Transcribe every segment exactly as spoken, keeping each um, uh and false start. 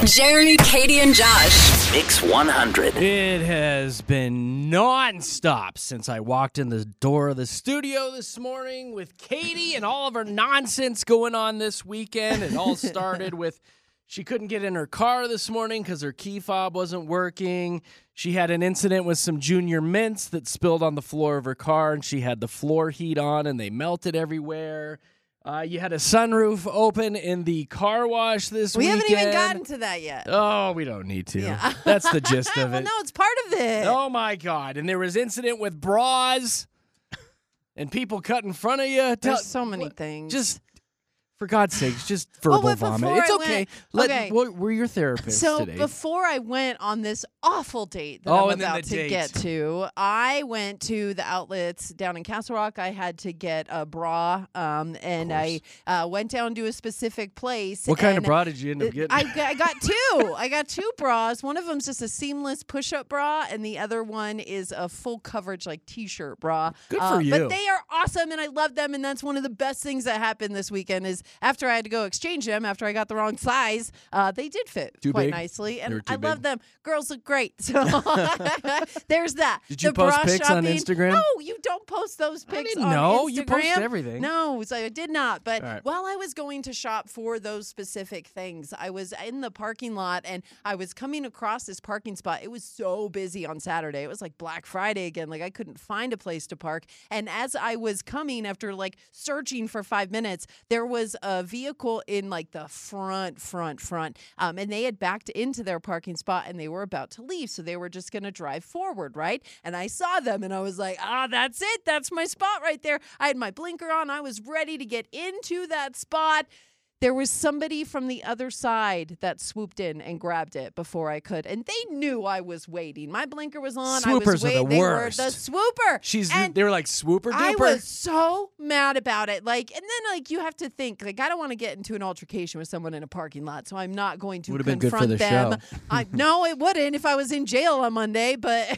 Jeremy, Katie, and Josh. Mix one hundred. It has been non-stop since I walked in the door of the studio this morning with Katie and all of her nonsense going on this weekend. It all started with she couldn't get in her car this morning because her key fob wasn't working. She had an incident with some Junior Mints that spilled on the floor of her car, and she had the floor heat on, and they melted everywhere. Uh, you had a sunroof open in the car wash this we weekend. We haven't even gotten to that yet. Oh, we don't need to. Yeah. That's the gist of well, it. no, it's part of it. Oh, my God. And there was incident with bras and people cut in front of you. There's Tell, so many what, things. Just, for God's sakes, just verbal well, vomit. I It's okay. Went, Let, okay. We're your therapist so today. before I went on this awful date that oh, I'm and then about the to date. get to, I went to the outlets down in Castle Rock. I had to get a bra, um, and I uh, went down to a specific place. What kind and of bra did you end up getting? I, I got two. I got two bras. One of them's just a seamless push-up bra, and the other one is a full coverage like T-shirt bra. Good uh, for you. But they are awesome, and I love them. And that's one of the best things that happened this weekend. Is after I had to go exchange them after I got the wrong size, uh, they did fit Too quite big? nicely, and They I were too love big? them. Girls look great. So there's that. Did you the post bra pics on shopping- Instagram? No, you don't post those pics didn't on know. Instagram. You post everything. No, so I did not. But All right. while I was going to shop for those specific things, I was in the parking lot and I was coming across this parking spot. It was so busy on Saturday. It was like Black Friday again. Like I couldn't find a place to park. And as I was coming after like searching for five minutes, there was a vehicle in like the front, front, front. Um, and they had backed into their parking spot and they were about to leave. So they were just going to drive forward, right? And I saw them and I was like, ah, that's it. That's my spot right there. I had my blinker on. I was ready to get into that spot. There was somebody from the other side that swooped in and grabbed it before I could. And they knew I was waiting. My blinker was on. I Swoopers was are the waiting. They were worst. the swooper. She's. And They were like swooper duper. I was so mad about it. Like, and then like you have to think, like, I don't want to get into an altercation with someone in a parking lot, so I'm not going to Would've been good for confront the them. show. I no, it wouldn't if I was in jail on Monday. But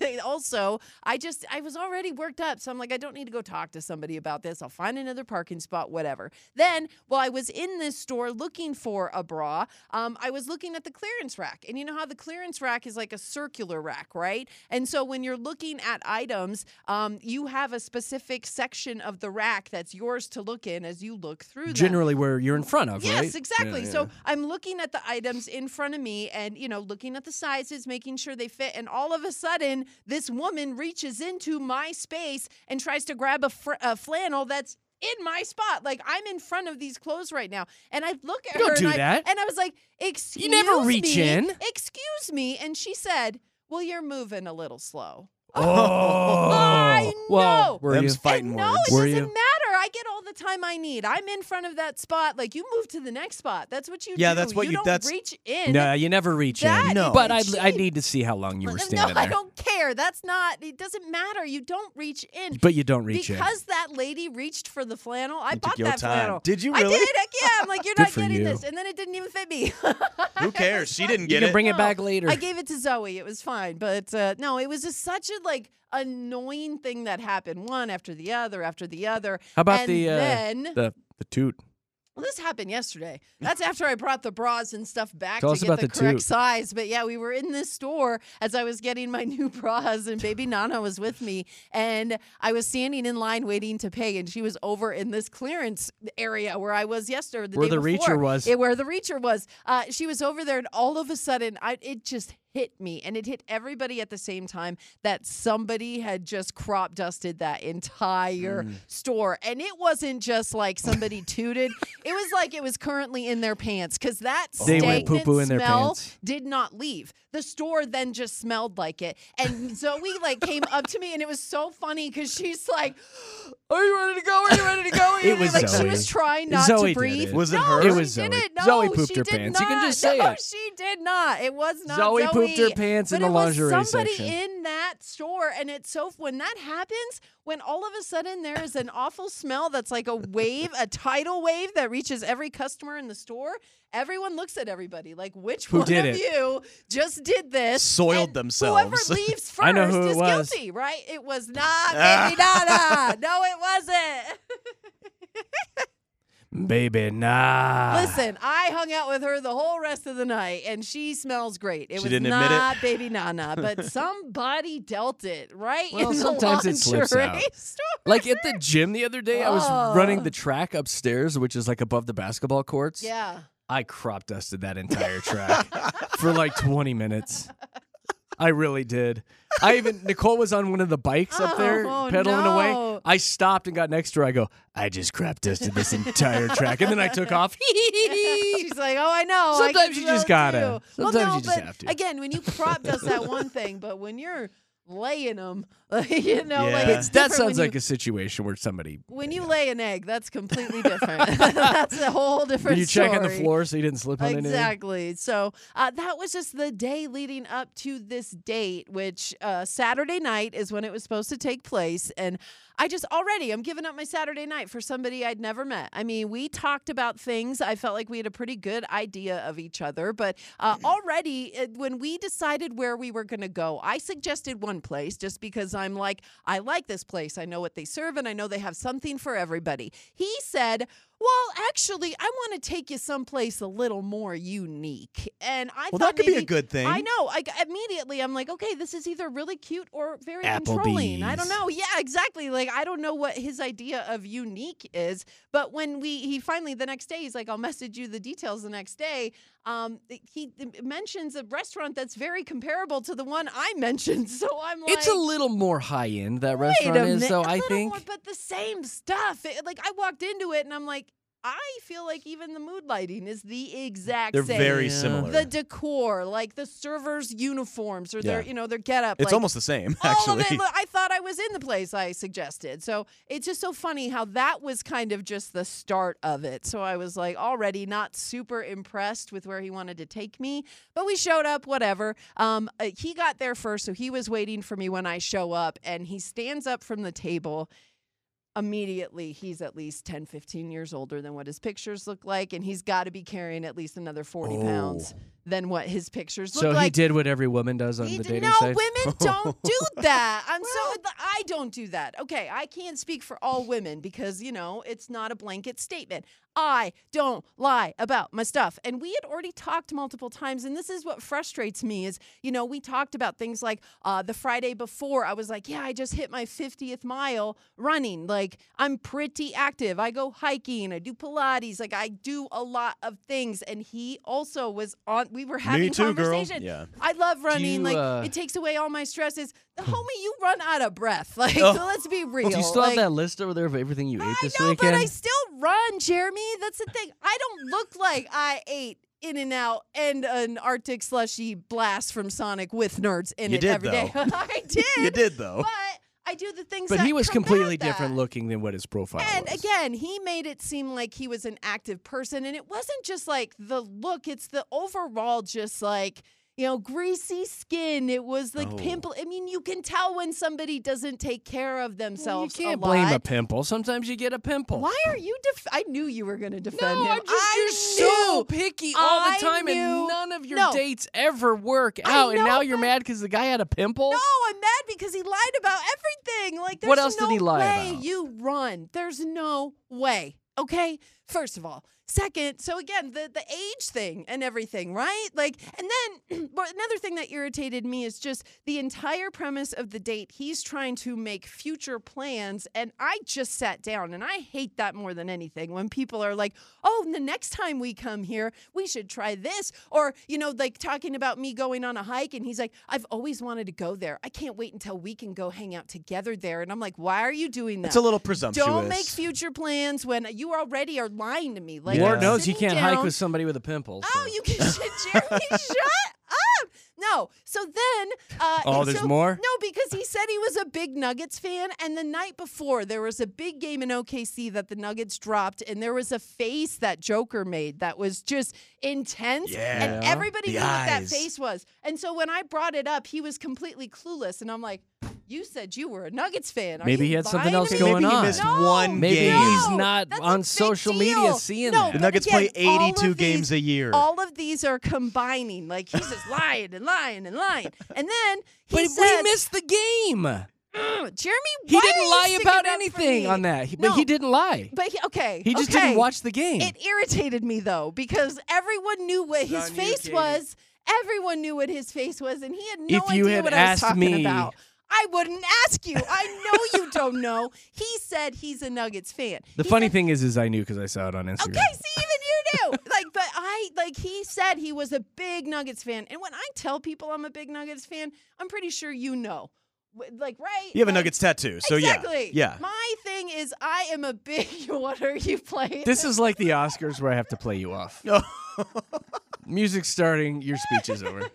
also, I just I was already worked up, so I'm like, I don't need to go talk to somebody about this. I'll find another parking spot, whatever. Then, while I was in this store looking for a bra, um, I was looking at the clearance rack, and you know how the clearance rack is like a circular rack, right? And so when you're looking at items, um, you have a specific section of the rack that's yours to look in as you look through them. Generally where you're in front of, Yes, right? exactly. Yeah, yeah. So I'm looking at the items in front of me and, you know, looking at the sizes, making sure they fit. And all of a sudden, this woman reaches into my space and tries to grab a, fr- a flannel that's in my spot. Like, I'm in front of these clothes right now. And I look at You don't her do and, I, that. and I was like, excuse You never reach me, in. Excuse me. And she said, well, you're moving a little slow. Oh, I well, know. were Them's you? fighting And no, words. it Were doesn't you? matter. I get all the time I need. I'm in front of that spot. Like, you move to the next spot. That's what you Yeah, do. that's what you- don't that's- reach in. No, you never reach That in. No. But I is I cheap. need to see how long you were No, standing I there. don't care. That's not, it doesn't matter. You don't reach in. But you don't reach in. Because that lady reached for the flannel, I You bought took your that time. flannel. Did you I really? did. Heck yeah. I'm like, you're Good not for getting you. this. And then it didn't even fit me. Who cares? She didn't You get can it. bring it No, back later. I gave it to Zoe. It was fine. But uh, no, it was just such a like annoying thing that happened one after the other after the other. How about and the, uh, then, the the toot? well, this happened yesterday. That's after I brought the bras and stuff back Tell to us get about the, the correct toot. size. But yeah, we were in this store as I was getting my new bras, and baby Nana was with me. And I was standing in line waiting to pay, and she was over in this clearance area where I was yesterday. The Where day the before. reacher was. Yeah, where the reacher was. Uh, she was over there, and all of a sudden, I it just hit me, and it hit everybody at the same time that somebody had just crop dusted that entire Mm. store. And it wasn't just like somebody tooted. It was like it was currently in their pants, because that They went stagnant poo-poo in their smell pants. did not leave. The store then just smelled like it. And Zoe like came up to me, and it was so funny because she's like, are you ready to go? Are you ready to go? It was like Zoe. she was trying not Zoe did to breathe. it. Was it no, her? It she was Zoe. didn't. No, Zoe pooped she her did pants. You can not. just say no, it. she did not. It was not Zoe Zoe. pooped her pants but in the it was lingerie somebody section. in that store, and it's so when that happens, when all of a sudden there is an awful smell that's like a wave, a tidal wave that reaches every customer in the store. Everyone looks at everybody like, which Who one did of it? you just did this? Soiled And themselves. Whoever leaves first I know who it is was. guilty, right? It was not Baby Dada. No, it wasn't. Baby, nah. Listen, I hung out with her the whole rest of the night, and she smells great. It She was didn't admit it? not Baby Nana, but somebody dealt it right Well, in the sometimes it slips lingerie out. store. Like at the gym the other day, I was Oh. running the track upstairs, which is like above the basketball courts. Yeah. I crop dusted that entire track for like twenty minutes. I really did. I even Nicole was on one of the bikes up there Oh, pedaling no. away. I stopped and got next to her. I go, I just crop dusted this entire track, and then I took off. She's like, oh, I know. I Sometimes can you just so gotta. too. Sometimes well, no, you just but have to. Again, when you crop dust that one thing, but when you're laying them, you know, Yeah. like But it's That different sounds when like you, a situation where somebody. when you lay an egg. That's completely different. That's a whole different. Were you checking the story. floor so you didn't slip on anything? Exactly. So uh, that was just the day leading up to this date, which uh, Saturday night is when it was supposed to take place. And I just already, I'm giving up my Saturday night for somebody I'd never met. I mean, we talked about things. I felt like we had a pretty good idea of each other. But uh, already, uh, when we decided where we were going to go, I suggested one place just because I'm like, I like this place. I know what they serve and I know they have something for everybody. He said, well, actually, I want to take you someplace a little more unique. And I Well, thought that could be a maybe- good thing. I know. I, immediately, I'm like, okay, this is either really cute or very Applebee's. controlling. I don't know. Yeah, exactly. Like, I don't know what his idea of unique is. But when we, he finally, the next day, he's like, I'll message you the details the next day. Um, he mentions a restaurant that's very comparable to the one I mentioned. So I'm like, It's a little more high end, that wait restaurant a is, minute, though, a I little think. more, but the same stuff. It- like, I walked into it and I'm like, I feel like even the mood lighting is the exact They're same. very Yeah. similar. The decor, like the servers' uniforms or their, Yeah. you know, their getup. it's like, almost the same, all actually. of it. Look, I thought I was in the place I suggested. So it's just so funny how that was kind of just the start of it. So I was like already not super impressed with where he wanted to take me, but we showed up, whatever. Um, uh, he got there first, so he was waiting for me when I show up, and he stands up from the table. Immediately, he's at least ten, fifteen years older than what his pictures look like, and he's got to be carrying at least another forty pounds than what his pictures look So like. he did what every woman does on He the d- dating no, sites? women don't do that. I'm so I don't do that. Okay, I can't speak for all women because, you know, it's not a blanket statement. I don't lie about my stuff. And we had already talked multiple times, and this is what frustrates me is, you know, we talked about things like uh, the Friday before. I was like, yeah, I just hit my fiftieth mile running. Like, I'm pretty active. I go hiking. I do Pilates. Like, I do a lot of things. And he also was on, we were having too, girl. conversation. Yeah. I love running. you, like, uh, it takes away all my stresses. Homie, you run out of breath. Like, Oh. let's be real. Do you still like, have that list over there of everything you ate I this know, weekend? but I still run, Jeremy. That's the thing. I don't look like I ate In-N-Out and an Arctic slushy blast from Sonic with nerds in You it did, every day. though. I did. You did, though. But I do the things But that he was combat completely that. different looking than what his profile And was. again, he made it seem like he was an active person. And it wasn't just like the look, it's the overall just like, you know, greasy skin. It was like Oh. pimple. I mean, you can tell when somebody doesn't take care of Well, you themselves. can't a blame a lot. pimple. Sometimes you get a pimple. Why are you? Def- I knew you were going to defend No, him. I'm just I you're so knew. picky all I the time, knew- and none of your No. dates ever work I out. And know, now you're but- mad because the guy had a pimple. No, I'm mad because he lied about everything. Like, there's What else no did he lie way about? you run. There's no way. Okay. First of all. Second, so again, the the age thing and everything, right? Like, and then but another thing that irritated me is just the entire premise of the date. He's trying to make future plans, and I just sat down, and I hate that more than anything when people are like, "Oh, the next time we come here, we should try this," or you know, like talking about me going on a hike, and he's like, "I've always wanted to go there. I can't wait until we can go hang out together there." And I'm like, "Why are you doing that?" It's a little presumptuous. Don't make future plans when you already are lying to me. Like, Lord I'm knows you sitting can't hike down- with somebody with a pimple. so. Oh, you can Jeremy, shut up. No. So then uh Oh, there's so- more? No, because he said he was a big Nuggets fan, and the night before there was a big game in O K C that the Nuggets dropped, and there was a face that Joker made that was just intense. And Yeah. everybody The knew what that eyes. face was. And so when I brought it up, he was completely clueless. And I'm like, you said you were a Nuggets fan. Are Maybe you he had something lying else to me? going Maybe he on. missed No, one Maybe game. he's no, not that's a on big social media deal. seeing No, that. The but Nuggets again, play all eighty-two of games these- a year. All of these are combining. Like, he's just lying and lying and lying. And then he But said, we missed the game. Mm, Jeremy, He why didn't are you lie sticking about up for anything me? on that. He- No, But he didn't lie. But he, okay, He just okay. didn't watch the game. It irritated me though because everyone knew what his on you, face Katie. was. Everyone knew what his face was, and he had no If you idea had what I was asked talking me- about. I wouldn't ask you. I know you don't know. He said he's a Nuggets fan. The He funny said, thing is, is I knew because I saw it on Instagram. okay, see, even you knew. Like, but I like he said he was a big Nuggets fan, and when I tell people I'm a big Nuggets fan, I'm pretty sure you know. W- Like, right? You have a Like, Nuggets tattoo, so exactly. yeah. Yeah. My thing is, I am a big. What are you playing? This is like the Oscars where I have to play you off. Music's starting. Your speech is over.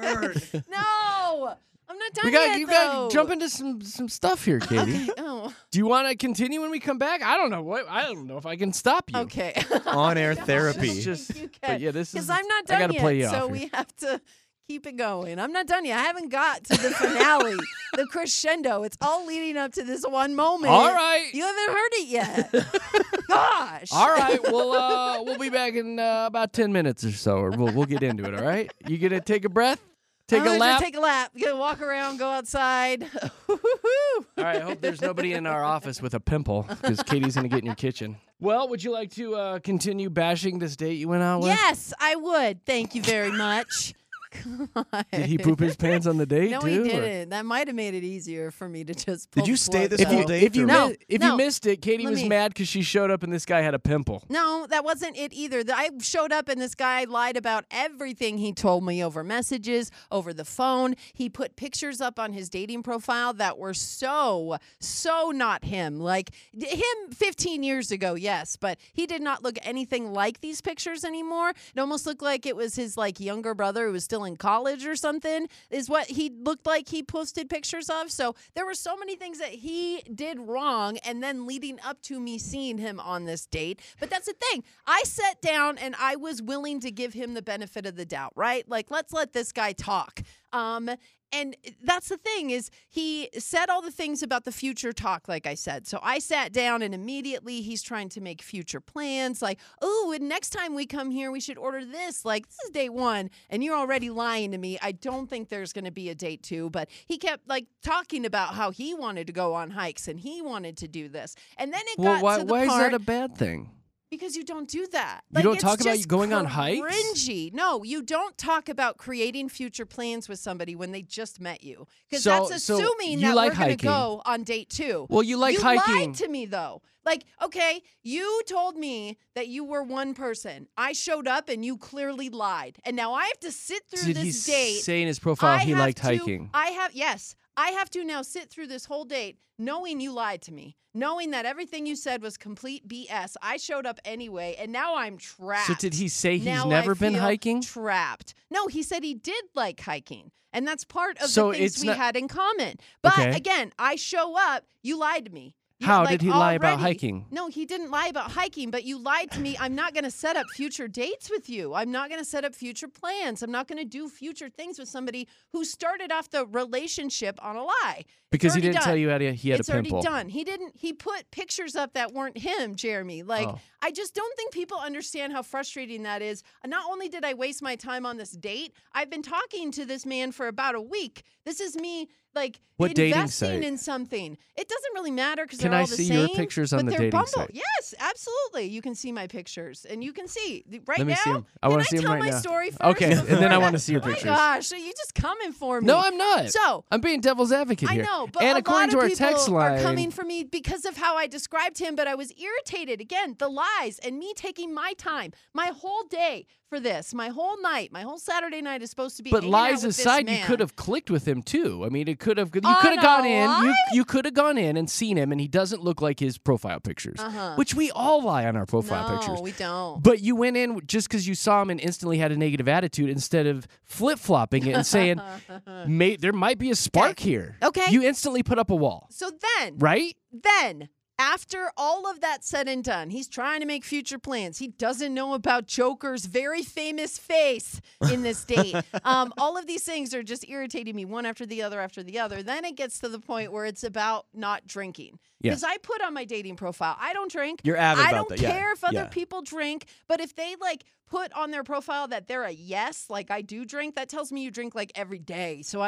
no. I'm not done We got yet, you got though. to jump into some some stuff here, Katie. Okay. Oh. Do you want to continue when we come back? I don't know. What I don't know if I can stop you. Okay. On-air It's therapy. just, You but can. yeah, this is. Because I'm not I done gotta yet, play you so off we here. have to keep it going. I'm not done yet. I haven't got to the finale, the crescendo. It's all leading up to this one moment. All right. You haven't heard it yet. Gosh. All right, we'll uh, we'll be back in uh, about ten minutes or so, or we'll we'll get into it. All right, you gonna take a breath, take I'm a gonna lap. Take a lap. You gotta walk around, go outside. All right, I hope there's nobody in our office with a pimple because Katie's gonna get in your kitchen. Well, would you like to uh, continue bashing this date you went out with? Yes, I would. Thank you very much. God. Did he poop his pants on the date No, too? he or- didn't. That might have made it easier for me to just. Pull Did you the stay plug this If whole you, out. date if you, or- No, mi- if no. you missed it, Katie Let was me- mad because she showed up and this guy had a pimple. No, that wasn't it either. The- I showed up and this guy lied about everything he told me over messages, over the phone. He put pictures up on his dating profile that were so, so not him. Like d- him fifteen years ago, yes, but he did not look anything like these pictures anymore. It almost looked like it was his like younger brother who was still in college or something, is what he looked like he posted pictures of. So there were so many things that he did wrong, and then leading up to me seeing him on this date. But that's the thing. I sat down and I was willing to give him the benefit of the doubt, right? Like, let's let this guy talk. Um, and that's the thing is he said all the things about the future talk, like I said. So I sat down and immediately he's trying to make future plans. Like, oh, and next time we come here, we should order this. Like, this is date one, and you're already lying to me. I don't think there's going to be a date two. But he kept like talking about how he wanted to go on hikes and he wanted to do this. And then it Well, got why to the why is part that a bad thing? because you don't do that. You Like, don't it's talk about just going on hikes? Cringy. No, you don't talk about creating future plans with somebody when they just met you, because So- that's so assuming you that like we're going to hiking. go on date two. Well, you like you hiking. lied to me though. Like, okay, you told me that you were one person. I showed up and you clearly lied, and now I have to sit through Did he this date. say in his profile I he have liked to- hiking? I have, yes. I have to now sit through this whole date knowing you lied to me, knowing that everything you said was complete B S. I showed up anyway, and now I'm trapped. So did he say he's Now never I been feel hiking? Trapped. No, he said he did like hiking. And that's part of So the things it's we not- had in common. But Okay. again, I show up, you lied to me. You- How like, did he lie about already- hiking? No, he didn't lie about hiking, but you lied to me. I'm not going to set up future dates with you. I'm not going to set up future plans. I'm not going to do future things with somebody who started off the relationship on a lie. It's Because he already didn't tell done. you had a, he had It's a pimple. already done. He didn't. He put pictures up that weren't him, Jeremy. Like, Oh. I just don't think people understand how frustrating that is. Not only did I waste my time on this date, I've been talking to this man for about a week. This is me, like, What dating investing site? in something. It doesn't really matter because Can they're I all the see same. your pictures on but the they're dating Bumble. site? Yes, absolutely. You can see my pictures, and you can see right Let me now. see 'em. I can wanna I see 'em tell right my now. story first? Okay, and then before I that? wanna see your Oh my pictures. gosh, are you just coming for me? No, I'm not. So I'm being devil's advocate I here. know, but and a according lot to of our people text line, are coming for me because of how I described him, but I was irritated. Again, the lies and me taking my time, my whole day for this, my whole night, my whole Saturday night is supposed to be but hanging out lies with this aside, you man. could have clicked with him too. I mean, it could have. You On could have gone a in. You lie? you could have gone in and seen him, and he doesn't look like his profile pictures, Uh-huh. which we all lie on our profile no, pictures. we don't. But you went in just because you saw him and instantly had a negative attitude instead of flip flopping it and saying, May, there might be a spark here. Okay. You instantly put up a wall, So then, right? then after all of that said and done, he's trying to make future plans. He doesn't know about Joker's very famous face in this date. um, all of these things are just irritating me one after the other after the other. Then it gets to the point where it's about not drinking. Yeah. Because I put on my dating profile, I don't drink. You're avid I about don't that, yeah, care if other yeah. people drink, but if they like put on their profile that they're a yes, like I do drink, that tells me you drink like every day. So I don't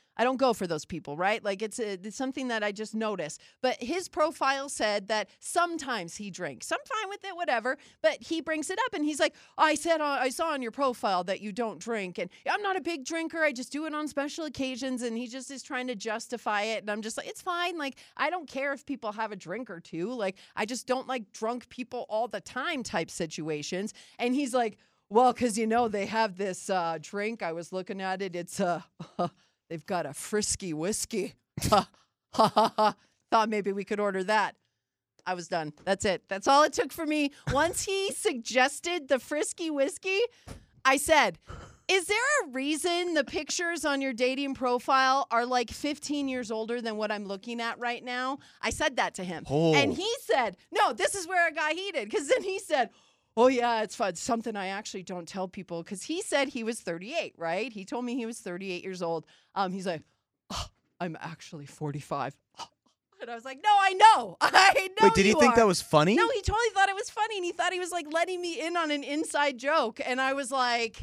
I don't go for those people, right? Like it's, a, it's something that I just notice. But his profile said that sometimes he drinks. I'm fine with it, whatever. But he brings it up and he's like, I said, uh, I saw on your profile that you don't drink. And I'm not a big drinker. I just do it on special occasions. And he just is trying to justify it. And I'm just like, it's fine. Like, I don't care if people have a drink or two. Like, I just don't like drunk people all the time type situations. And he's like, well, because, you know, they have this uh, drink. I was looking at it. It's uh, they've got a frisky whiskey. Ha ha ha ha. Thought maybe we could order that. I was done. That's it. That's all it took for me. Once he suggested the frisky whiskey, I said, is there a reason the pictures on your dating profile are like fifteen years older than what I'm looking at right now? I said that to him. Oh. And he said, no, this is where I got heated. Because then he said, oh, yeah, it's fun. Something I actually don't tell people. Because he said he was thirty-eight, right? He told me he was thirty-eight years old. Um, he's like, oh, I'm actually forty-five. And I was like, no, I know. I know Wait, did he you think are. that was funny? No, he totally thought it was funny. And he thought he was like letting me in on an inside joke. And I was like,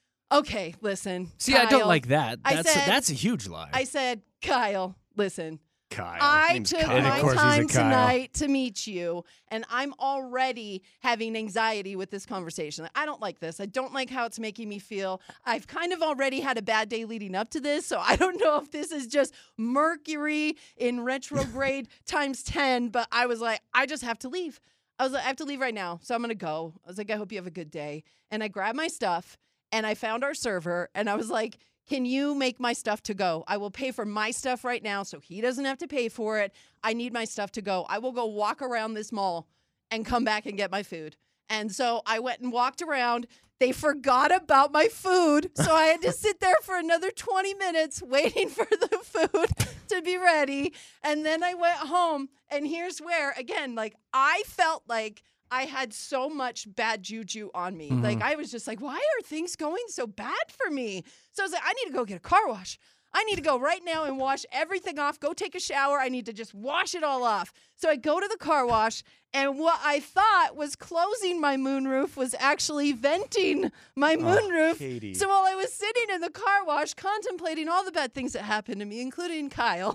okay, listen. See, I don't Kyle. like that. I That's said- a, that's a huge lie. I said, Kyle, listen. Kyle. I Name's took Kyle. And of my course he's a time Kyle. tonight to meet you, and I'm already having anxiety with this conversation. I don't like this. I don't like how it's making me feel. I've kind of already had a bad day leading up to this, so I don't know if this is just Mercury in retrograde times ten, but I was like, I just have to leave. I was like, I have to leave right now, so I'm going to go. I was like, I hope you have a good day. And I grabbed my stuff, and I found our server, and I was like, can you make my stuff to go? I will pay for my stuff right now so he doesn't have to pay for it. I need my stuff to go. I will go walk around this mall and come back and get my food. And so I went and walked around. They forgot about my food. So I had to sit there for another twenty minutes waiting for the food to be ready. And then I went home. And here's where, again, like I felt like I had so much bad juju on me. Mhm. Like I was just like, why are things going so bad for me? So I was like, I need to go get a car wash. I need to go right now and wash everything off, go take a shower. I need to just wash it all off. So I go to the car wash, and what I thought was closing my moonroof was actually venting my moonroof. Katie. So while I was sitting in the car wash contemplating all the bad things that happened to me, including Kyle,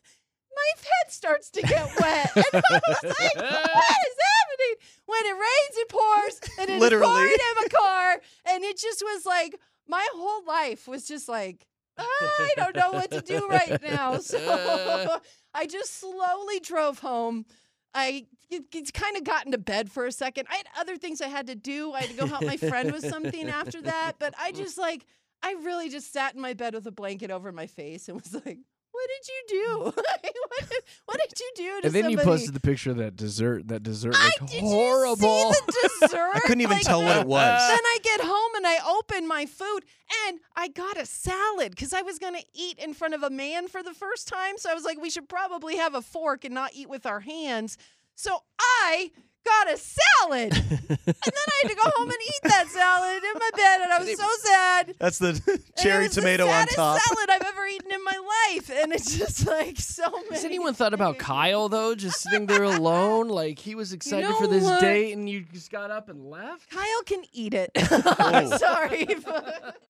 my head starts to get wet. And I was like, what is happening? When it rains, it pours. And it's Literally. pouring in my car. And it just was like, my whole life was just like, I don't know what to do right now. So I just slowly drove home. I kind of got into bed for a second. I had other things I had to do. I had to go help my friend with something after that. But I just like, I really just sat in my bed with a blanket over my face and was like, what did you do? what, did, what did you do to and then somebody? you posted the picture of that dessert. That dessert I, looked did horrible. you see the dessert? I couldn't even Like, tell what it was. Then I get home and I open my food and I got a salad because I was going to eat in front of a man for the first time. So I was like, we should probably have a fork and not eat with our hands. So I got a salad. And then I had to go home and eat that salad in my bed. And I was so sad. That's the And cherry it was tomato the on saddest top. salad I've ever eaten in my life. And it's just like so many. Has anyone thought about things. Kyle though, just sitting there alone? Like he was excited know for this what? date, and you just got up and left. Kyle can eat it. Oh. I'm sorry. but-